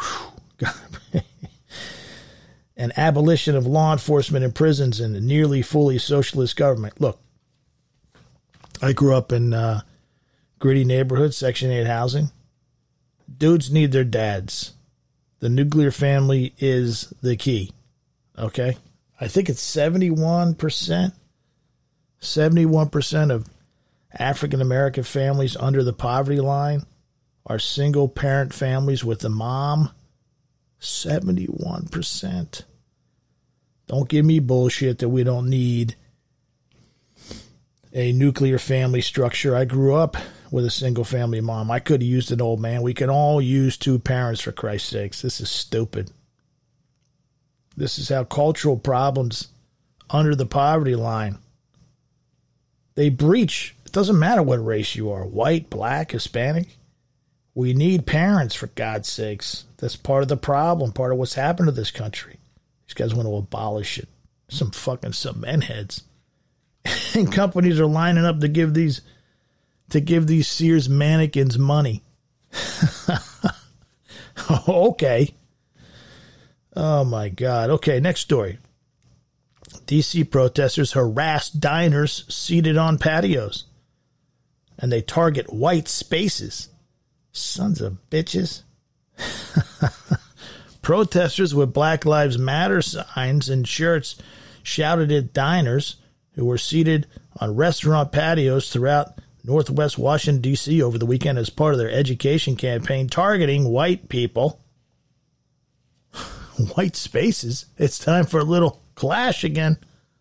And abolition of law enforcement in prisons and a nearly fully socialist government. Look, I grew up in uh, gritty neighborhoods, Section eight housing. Dudes need their dads. The nuclear family is the key. Okay? I think it's seventy-one percent. seventy-one percent of African-American families under the poverty line are single-parent families with a mom. seventy-one percent. Don't give me bullshit that we don't need a nuclear family structure. I grew up with a single-family mom. I could have used an old man. We can all use two parents, for Christ's sakes. This is stupid. This is how cultural problems under the poverty line, they breach. It doesn't matter what race you are, white, black, Hispanic. We need parents, for God's sakes. That's part of the problem, part of what's happened to this country. These guys want to abolish it. Some fucking cement heads. And companies are lining up to give these to give these Sears mannequins money. Okay. Oh, my God. Okay, next story. D C protesters harass diners seated on patios. And they target white spaces. Sons of bitches. Protesters with Black Lives Matter signs and shirts shouted at diners who were seated on restaurant patios throughout Northwest Washington, D C over the weekend as part of their education campaign targeting white people. White spaces. It's time for a little clash again.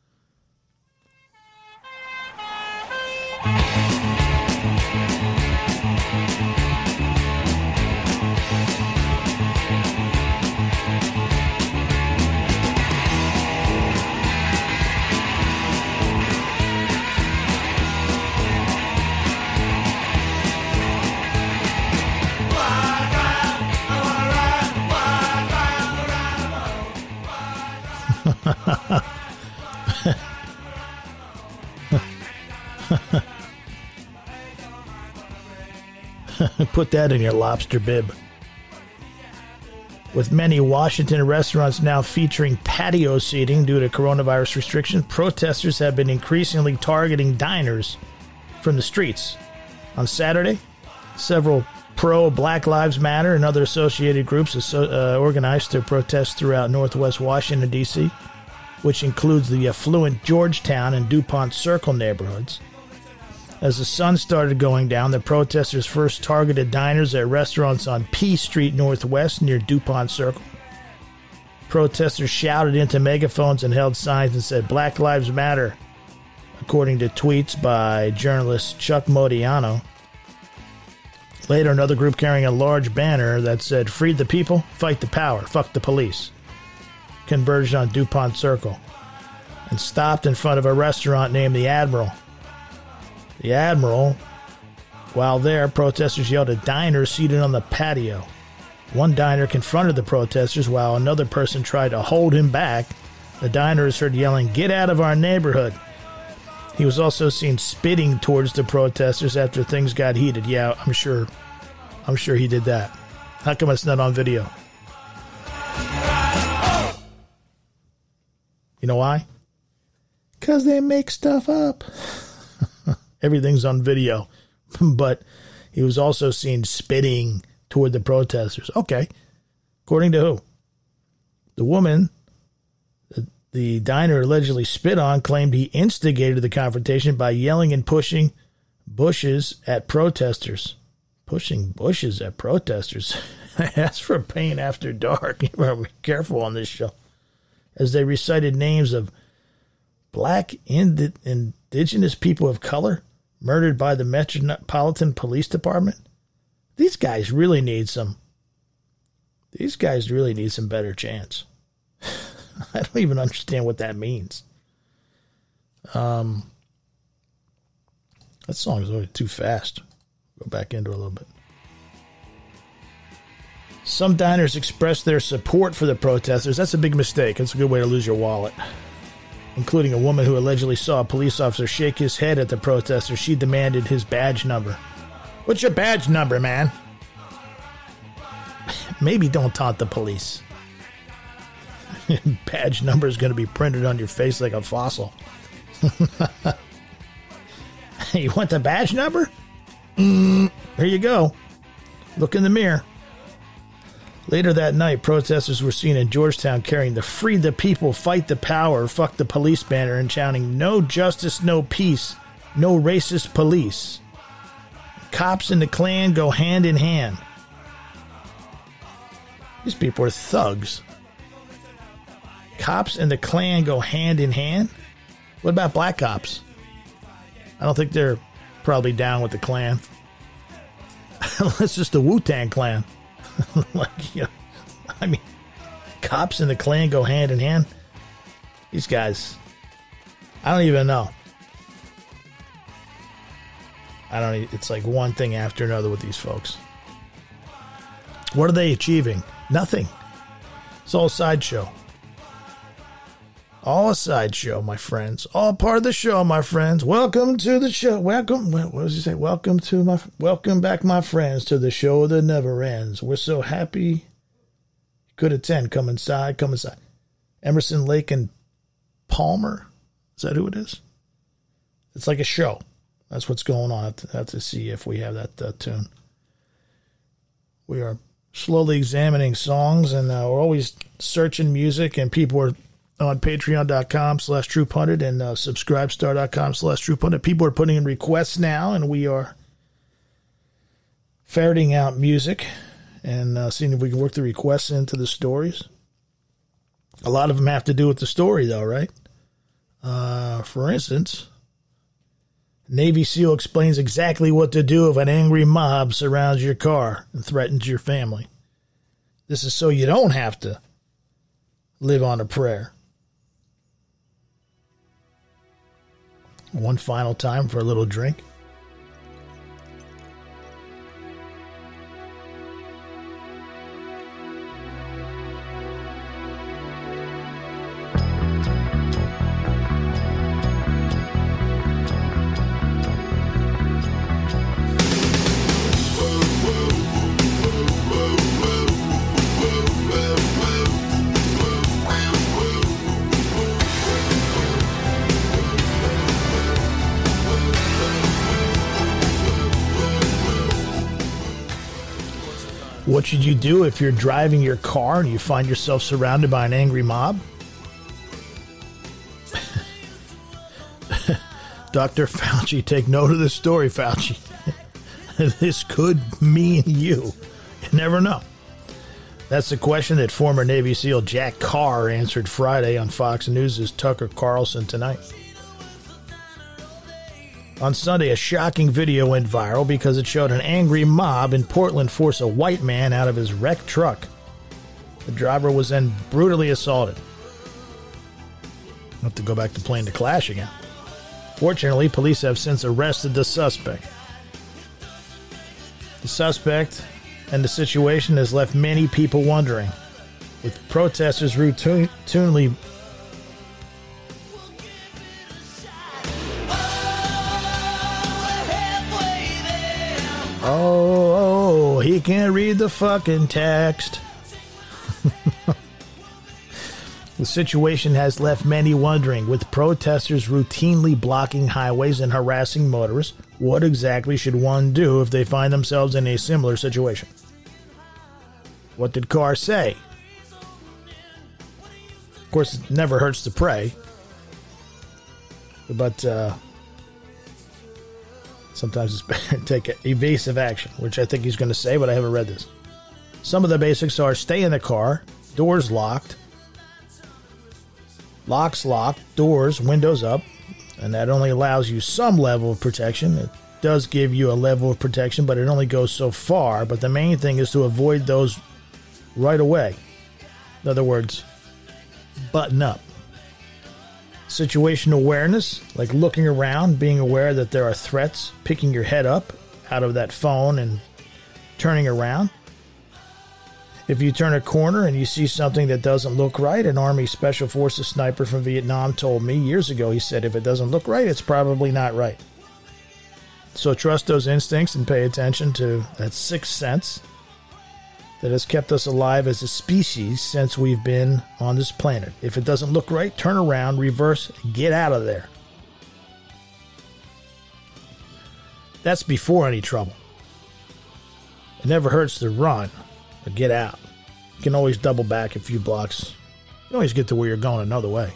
Put that in your lobster bib. With many Washington restaurants now featuring patio seating due to coronavirus restrictions, protesters have been increasingly targeting diners from the streets. On Saturday, several pro-Black Lives Matter and other associated groups uh, organized to protest throughout Northwest Washington, D C, which includes the affluent Georgetown and DuPont Circle neighborhoods. As the sun started going down, the protesters first targeted diners at restaurants on P Street Northwest near DuPont Circle. Protesters shouted into megaphones and held signs and said, "Black Lives Matter," according to tweets by journalist Chuck Modiano. Later, another group carrying a large banner that said, "Free the people, fight the power, fuck the police," converged on DuPont Circle and stopped in front of a restaurant named the Admiral. The Admiral, while there, protesters yelled at diners seated on the patio. One diner confronted the protesters while another person tried to hold him back. The diner is heard yelling, "Get out of our neighborhood." He was also seen spitting towards the protesters after things got heated. Yeah, I'm sure. I'm sure he did that. How come it's not on video? You know why? Because they make stuff up. Everything's on video. But he was also seen spitting toward the protesters. Okay. According to who? The woman the, the diner allegedly spit on claimed he instigated the confrontation by yelling and pushing bushes at protesters. Pushing bushes at protesters. That's for Pain After Dark. You better be careful on this show. As they recited names of black ind- indigenous people of color murdered by the Metropolitan Police Department. These guys really need some. These guys really need some better chance. I don't even understand what that means. Um, that song is always too fast. Go back into it a little bit. Some diners expressed their support for the protesters. That's a big mistake. That's a good way to lose your wallet. Including a woman who allegedly saw a police officer shake his head at the protester. She demanded his badge number. "What's your badge number, man?" Maybe don't taunt the police. Badge number is going to be printed on your face like a fossil. You want the badge number? Mm, here you go. Look in the mirror. Later that night, protesters were seen in Georgetown carrying the "Free the People, Fight the Power, Fuck the Police" banner and shouting, "No justice, no peace, no racist police." Cops and the Klan go hand in hand. These people are thugs. Cops and the Klan go hand in hand? What about black cops? I don't think they're probably down with the Klan. Unless it's the Wu-Tang Clan. Like, you know, I mean, cops and the Klan go hand in hand. These guys, I don't even know. I don't. It's like one thing after another with these folks. What are they achieving? Nothing. It's all sideshow. All a sideshow, my friends. All part of the show, my friends. Welcome to the show. Welcome. What does he say? Welcome to my. Welcome back, my friends, to the show that never ends. We're so happy you could attend. Come inside. Come inside. Emerson, Lake, and Palmer. Is that who it is? It's like a show. That's what's going on. I have to, I have to see if we have that uh, tune. We are slowly examining songs, and uh, we're always searching music, and people are on patreon.com slash True Pundit and uh, subscribestar.com slash True Pundit. People are putting in requests now, and we are ferreting out music and uh, seeing if we can work the requests into the stories. A lot of them have to do with the story, though, right? Uh, for instance, Navy SEAL explains exactly what to do if an angry mob surrounds your car and threatens your family. This is so you don't have to live on a prayer. One final time for a little drink. What should you do if you're driving your car and you find yourself surrounded by an angry mob? Doctor Fauci, take note of this story, Fauci. This could mean you. You never know. That's the question that former Navy SEAL Jack Carr answered Friday on Fox News' Tucker Carlson Tonight. On Sunday, a shocking video went viral because it showed an angry mob in Portland force a white man out of his wrecked truck. The driver was then brutally assaulted. I'll have to go back to playing The Clash again. Fortunately, police have since arrested the suspect. The suspect and the situation has left many people wondering, with protesters routinely Oh, oh, he can't read the fucking text. The situation has left many wondering, with protesters routinely blocking highways and harassing motorists. What exactly should one do if they find themselves in a similar situation? What did Carr say? Of course, it never hurts to pray. But, uh... sometimes it's better to take evasive action, which I think he's going to say, but I haven't read this. Some of the basics are stay in the car, doors locked, locks locked, doors, windows up, and that only allows you some level of protection. It does give you a level of protection, but it only goes so far. But the main thing is to avoid those right away. In other words, button up. Situation awareness, like looking around, being aware that there are threats, picking your head up out of that phone and turning around. If you turn a corner and you see something that doesn't look right, an Army Special Forces sniper from Vietnam told me years ago, he said, if it doesn't look right, it's probably not right. So trust those instincts and pay attention to that sixth sense that has kept us alive as a species since we've been on this planet. If it doesn't look right, turn around, reverse, get out of there. That's before any trouble. It never hurts to run, but get out. You can always double back a few blocks. You can always get to where you're going another way.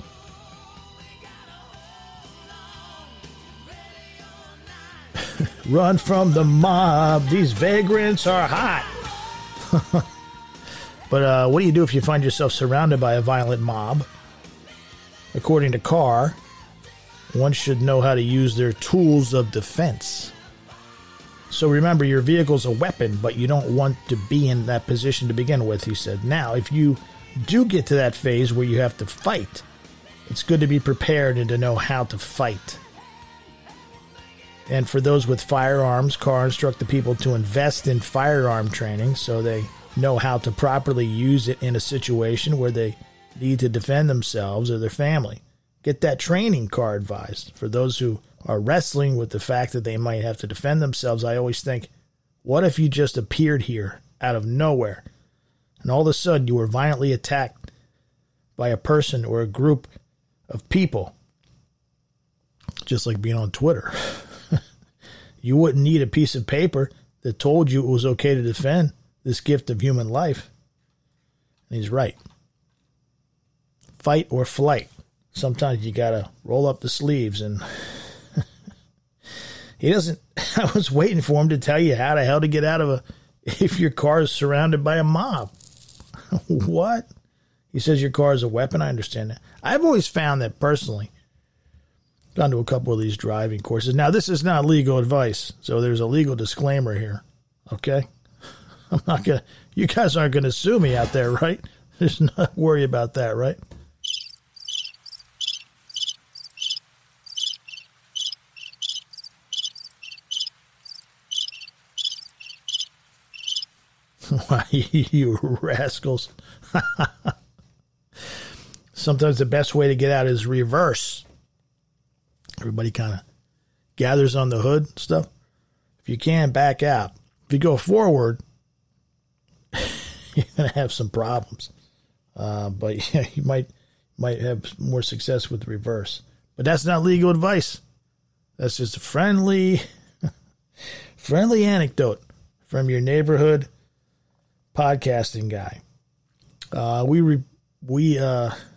Run from the mob. These vagrants are hot. But uh, what do you do if you find yourself surrounded by a violent mob? According to Carr, one should know how to use their tools of defense. So remember, your vehicle's a weapon, but you don't want to be in that position to begin with, he said. Now, if you do get to that phase where you have to fight, it's good to be prepared and to know how to fight. And for those with firearms, Carr instructed people to invest in firearm training so they know how to properly use it in a situation where they need to defend themselves or their family. Get that training car advised. For those who are wrestling with the fact that they might have to defend themselves, I always think, what if you just appeared here out of nowhere and all of a sudden you were violently attacked by a person or a group of people, just like being on Twitter? You wouldn't need a piece of paper that told you it was okay to defend this gift of human life. And he's right. Fight or flight. Sometimes you got to roll up the sleeves. And he doesn't, I was waiting for him to tell you how the hell to get out of a, if your car is surrounded by a mob. What? He says your car is a weapon. I understand that. I've always found that personally. Gone to a couple of these driving courses. Now, this is not legal advice, so there's a legal disclaimer here. Okay? I'm not going to, you guys aren't going to sue me out there, right? There's not worry about that, right? Why, you rascals. Sometimes the best way to get out is reverse. Everybody kind of gathers on the hood and stuff. If you can, back out. If you go forward, you're going to have some problems. Uh, but yeah, you might might have more success with reverse. But that's not legal advice. That's just a friendly, friendly anecdote from your neighborhood podcasting guy. Uh, we re, we uh, I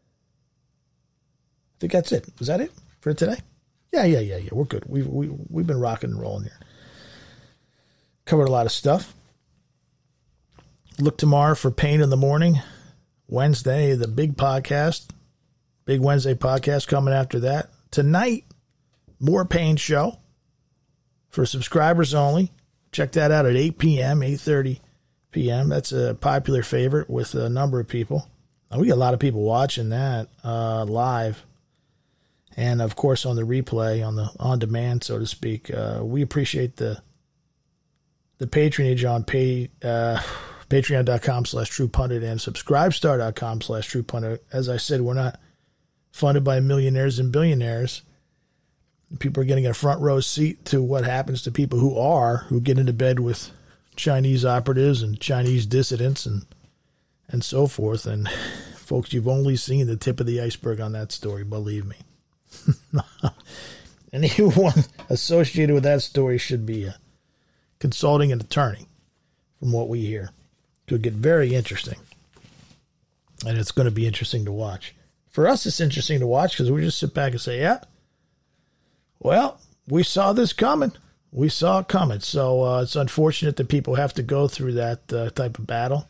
think that's it. Was that it for today? Yeah, yeah, yeah, yeah. We're good. We've we we've been rocking and rolling here. Covered a lot of stuff. Look tomorrow for Pain in the Morning. Wednesday, the big podcast. Big Wednesday podcast coming after that. Tonight, more Pain Show for subscribers only. Check that out at eight p.m., eight thirty p.m. That's a popular favorite with a number of people. We got a lot of people watching that uh, live. And, of course, on the replay, on the on-demand, so to speak. Uh, we appreciate the the patronage on pay, uh, patreon.com slash truepundit and subscribestar.com slash truepundit. As I said, we're not funded by millionaires and billionaires. People are getting a front row seat to what happens to people who are, who get into bed with Chinese operatives and Chinese dissidents and and so forth. And, folks, you've only seen the tip of the iceberg on that story, believe me. Anyone associated with that story should be uh, consulting an attorney, from what we hear. It could get very interesting. And it's going to be interesting to watch. For us, it's interesting to watch because we just sit back and say, yeah, well, we saw this coming. We saw it coming. So uh, it's unfortunate that people have to go through that uh, type of battle.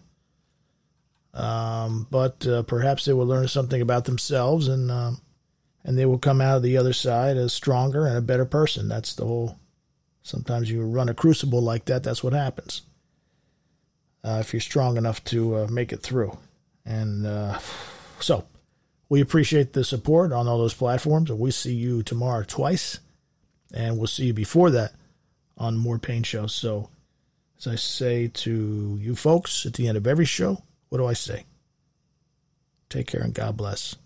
Um, but uh, perhaps they will learn something about themselves and um, and they will come out of the other side as stronger and a better person. That's the whole, sometimes you run a crucible like that, that's what happens. Uh, if you're strong enough to uh, make it through. And uh, so we appreciate the support on all those platforms, and we see you tomorrow twice, and we'll see you before that on more Pain shows. So as I say to you folks at the end of every show, what do I say? Take care and God bless.